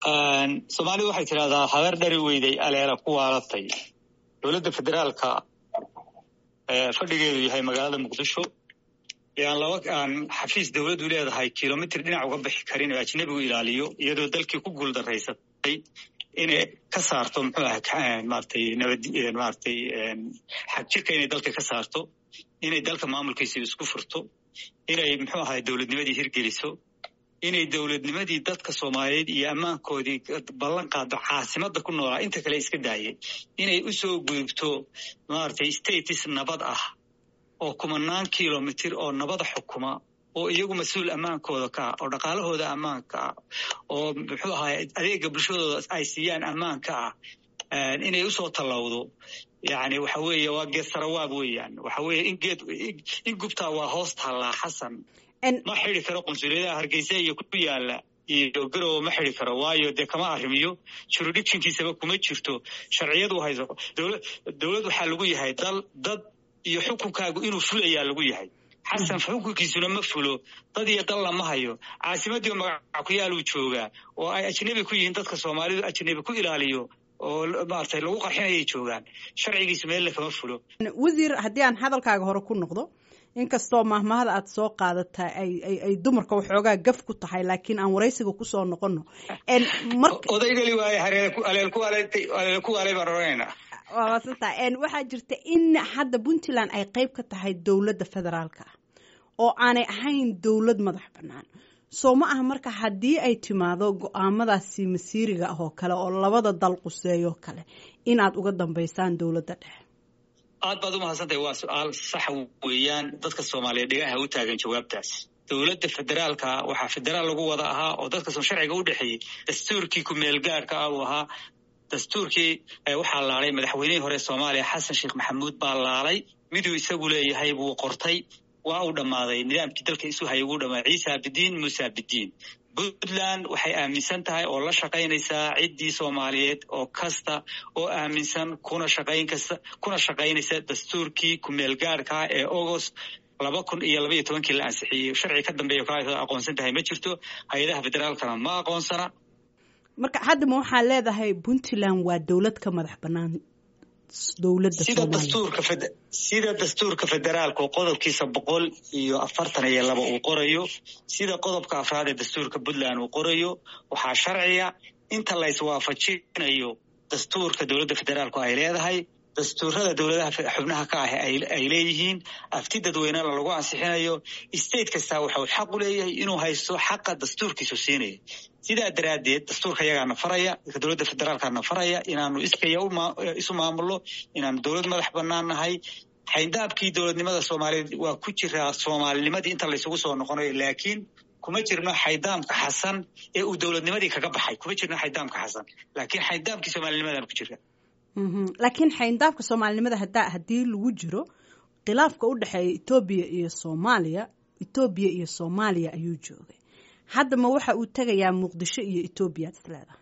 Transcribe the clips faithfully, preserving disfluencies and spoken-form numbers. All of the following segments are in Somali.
aan Soomaalidu waxay tiraahdaa habar dhari weyday aleela ku waalatay dowladda federaalka ee fadhigeedu yahay magaalada Muqdisho yaan laba aan xafiis dawladdu leedahay kiiloomitir dhinac uga bixi karin oo ajnabigu ilaaliyo iyadoo dalkii ku guul daraysatay inay ka saarto muxuu ahaa maartay nabad maartay xaq jirka inay dalka ka saarto inay dalka maamulkiisa isku furto inay muxuu ahaa dawladnimadii hirgeliso inay dawladnimadii dadka Soomaaliyeed iyo ammaankoodii ballan qaado caasimada ku noolaa inta kale iska daayay inay u soo gudubto maartay status nabad ah oo kumanaan kiiloomitir oo nabad xukuma oo iyagu mas'uul ammaankooda ka oo dhaqaalahooda ammaanka oo muxuu ahaa adeega bulshadooda ay siiyaan ammaanka ah inay u soo talawdo يعني waxa weeye waa geed sarawaab weeyaan waxa weeye in geed in gubta waa hoosta la xasan ma xiri karo qunsuliyada Hargeysa iyo ku yaala iyo garow ma xiri karo waayo de kama arrimiyo jurisdictionkiisaba kuma jirto sharciyadu hayso dawlad dawlad waxa lagu yahay dal dad iyo xukunkaagu inuu fulayaa lagu yahay xasan xukunkiisuna ma fulo dad iyo dal lama hayo caasimadii magaca ku yaal uu jooga oo ay ajnabi ku yihiin dadka Soomaalidu ajnabi ku ilaaliyo oo maartay lagu qarxinayay joogan sharcigiisu meel la kama fulo wasiir hadii aan hadalkaaga hore ku noqdo inkastoo mahmahada aad soo qaadatay ay ay ay dumarka waxoogaa gaf ku tahay laakiin aan wareysiga ku soo noqono en marka odaygali waay hareer ku aleel ku aleeltay aleel ku aleel baroonayna waa sita en waxa jirta in hadda Puntland ay qayb ka tahay dawladda federaalka oo aanay ahayn dawlad madax bannaan soo ma aha marka haddii ay timaado go'aamadaasi masiiriga ah oo kale oo labada dal quseeyo kale inaad uga dambeysaan dawladda dhexe aad baad u mahadsantahay waa su'aal sax weeyaan dadka Soomaaliyeed dhigaha u taagan jawaabtaas dawladda federaalka waxa federaal lagu wada ahaa oo dadka soo sharciga u dhaxeeyay dastuurkii ku meel gaarka ah oo ahaa dastuurkii waxa laalay madaxweynihii hore Soomaaliya Xasan Sheekh Maxamuud baa laalay miduu isagu leeyahay buu qortay waa uu dhamaaday nidaamkii dalka isu hayay uu dhamaaday Ciisa Bidiin Musa Bidiin Puntland waxay aaminsan tahay oo la shaqaynaysaa ciidii Soomaaliyeed oo kasta oo aaminsan kuna shaqayn kasta kuna shaqaynaysa dastuurkii ku meel gaarka ee August laba kun iyo laba iyo toban la ansixiyay sharci ka dambeeyo ka aqoonsan tahay ma jirto hay'adaha federaalka ma aqoonsana marka hadda ma waxa leedahay Puntland waa dawlad ka madax bannaan dawladda sida dastuurka sida dastuurka federaalka qodobkiisa boqol iyo afartan iyo laba uu qorayo sida qodobka afraad ee dastuurka Puntland uu qorayo waxa sharciya inta la iswaafajinayo dastuurka dawladda federaalka ay leedahay dastuurada dawladaha xubnaha ka ah ay leeyihiin afti dadweynaha lagu ansixinayo state kasta wuxuu xaq u leeyahay inuu haysto xaqa dastuurkiisu siinay sida daraadeed dastuurka yagaana faraya dawladda federaalka faraya inaanu iskaya isu maamulo inaanu dawlad madax bannaan nahay xayndaabkii dawladnimada Soomaaliyeed waa ku jira Soomaalinimadii inta la isugu soo noqonayo laakiin kuma jirno xaydaamka xasan ee uu dawladnimadii kaga baxay kuma jirno xaydaamka xasan laakiin xaydaamkii Soomaalinimada ku jira laakiin xayndaabka Soomaalinimada hadda hadii lagu jiro khilaafka u dhaxeeya Itoobiya iyo Soomaaliya Itoobiya iyo Soomaaliya ayuu joogay hadda ma waxa uu tagayaa Muqdisho iyo Itoobiya isleedahay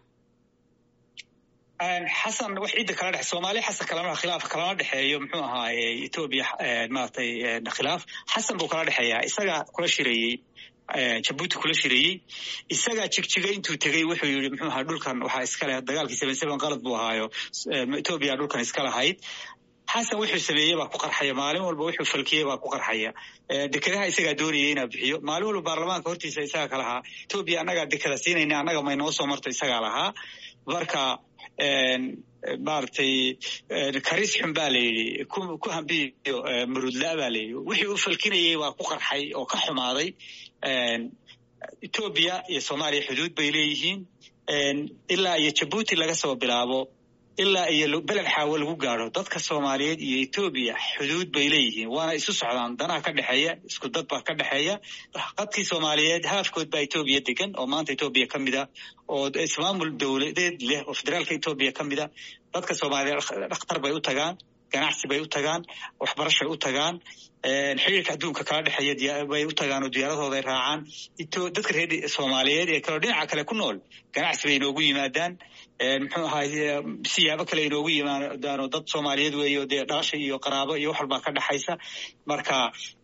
aan xasan wax cid kala dhex Soomaaliya xasan kalama khilaaf kalama dhaxeeyo muxuu ahaa Itoobiya maartay khilaaf xasan buu kala dhaxeeyaa isaga kula shireeyay Djibouti kula shireeyay isaga jigjiga intuu tagay wuxuu yiri muxuu ahaa dhulkan waxa iska leh dagaalkii seven seven qalad buu ahaayo Itoobiya dhulkan iska lahayd xasan wuxuu sameeyay baa ku qarxaya maalin walba wuxuu falkiyay baa ku qarxaya dekadaha isaga doonayay inuu bixiyo maalin walba baarlamaanka hortiisa isaga kala ahaa Itoobiya anaga dekada siinayna anaga ma inoo soo marto isaga lahaa marka een maartay karis xun baa leeyay ku hambiyo murudla baa leeyay wixii uu falkinayay waa ku qarxay oo ka xumaaday een Itoobiya iyo Soomaaliya xuduud bay leeyihiin een ilaa iyo Djibouti laga soo bilaabo ilaa iyo beled xaawal lagu gaaro dadka Soomaaliyeed iyo Itoobiya xuduud bay leeyihiin waana isu socdaan danaha ka dhaxeeya isku dad baa ka dhaxeeya qadkii Soomaaliyeed halkood baa Itoobiya degan oo maanta Itoobiya kamida oo ismaamul dawladeed leh oo federaalka Itoobiya kamida dadka Soomaaliyeed dhakhtar bay u tagaan ganacsi bay u tagaan waxbarasho u tagaan een xiriirka adduunka kala dhaxeeya bay u tagaan oo diyaaradooda ay raacaan ito dadka reer Soomaaliyeed ee kala dhinaca kale ku nool ganacsi bay inoogu yimaadaan een muxuu ahaa siyaabo kale inoogu yimaadaan dad Soomaaliyeed weeyo dee dhaashay iyo qaraabo iyo wax walba ka dhaxaysa marka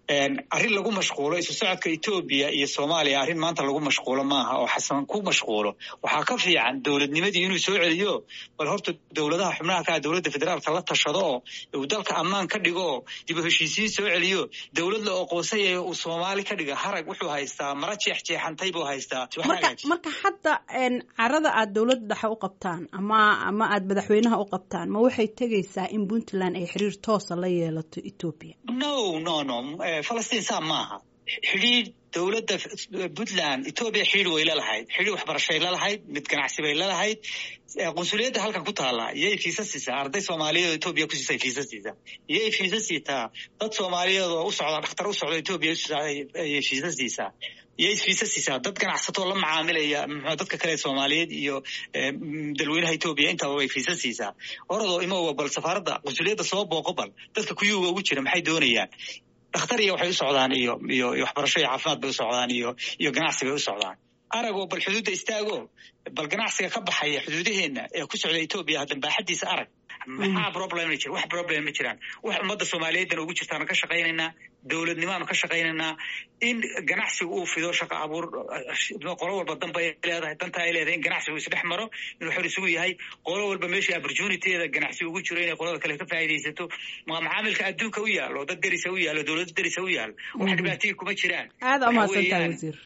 arrin lagu mashquulo isu socodka Ethiopia iyo Soomaaliya arrin maanta lagu mashquulo maaha oo xasan ku mashquulo waxaa ka fiican dowladnimadii inuu soo celiyo bal horta dowladaha xubnaha ka dowladda federaalka la tashado oo dalka ammaan ka dhigo dib u heshiisiin soo celiyo dowlad la aqoonsay oo Soomaali ka dhiga harag wuxuu haystaa mara jeexjeexantay buu haystaa marka marka hadda carada aad dowladda dhexe u qabtaan ama ama aad madaxweynaha u qabtaan ma waxay tagaysaa in Puntland ay xiriir toos ah la yeelato Ethiopia no no no Falastiin saa maaha xiriir dowladda Puntland Ethiopia xiriir way leedahay xiriir waxbarasho ay leedahay mid ganacsi bay leedahay qunsuliyadda halkan ku taala iyay fiisa siisaa arday Soomaaliyeed oo Ethiopia ku siisay fiisa siisaa iyay fiisa siitaa dad Soomaaliyeed oo u socda dhakhtar u socda Ethiopia iyay fiisa siisaa iyay fiisa siisaa dad ganacsato la macaamilaya dadka kale Soomaaliyeed iyo dalweynaha Ethiopia inta way fiisa siisaa orodoo ima bal safaaradda qunsuliyadda soo booqbal dadka kuyuuga ugu jira maxay doonayaan dhakhtar iyo waxay u socdaan iyo iyo waxbarasho iyo caafimaad bay u socdaan iyo iyo ganacsi bay u socdaan arago bal xuduudda istaago bal ganacsiga ka baxaya xuduudaheena ee ku socda Ethiopia hadda baaxadiisa arag maxaa problem jira wax problem ma jiraan wax ummadda Soomaaliyeed ugu jirtaan ka shaqeynayna dowladnimada ka shaqeynayna in ganacsigu uu fido shaqo abuur qolo walba danba ay leedahay danta ay leedahay in ganacsigu is dhex maro inuu xor isugu yahay qolo walba meeshii opportunity-da ganacsi ugu jiro inay qolada kale ka faa'iideysato ma macaamilka adduunka u yaalo dad darisa u yaalo dowladda darisa u yaalo wax dhibaatooyin kuma jiraan aad ama santaa wasiir